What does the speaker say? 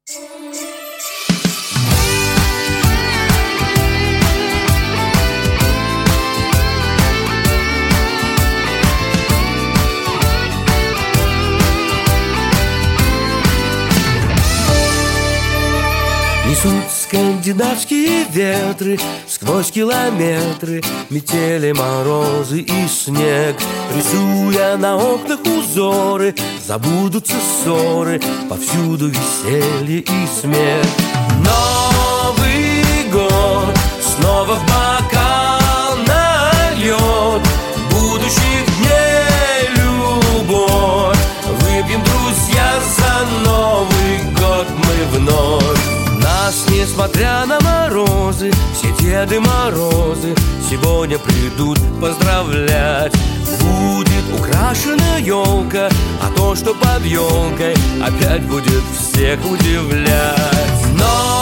Несут скандинавские ветры сквозь километры, метели, морозы и снег. Рисуя на окнах узоры, забудутся ссоры, повсюду веселье и смех. Новый год снова в бокал нальет будущих дней любовь. Выпьем, друзья, за Новый год мы вновь. Нас, несмотря на морозы, все Деды Морозы сегодня придут поздравлять. Будет украшена елка, а то, что под елкой, опять будет всех удивлять. Но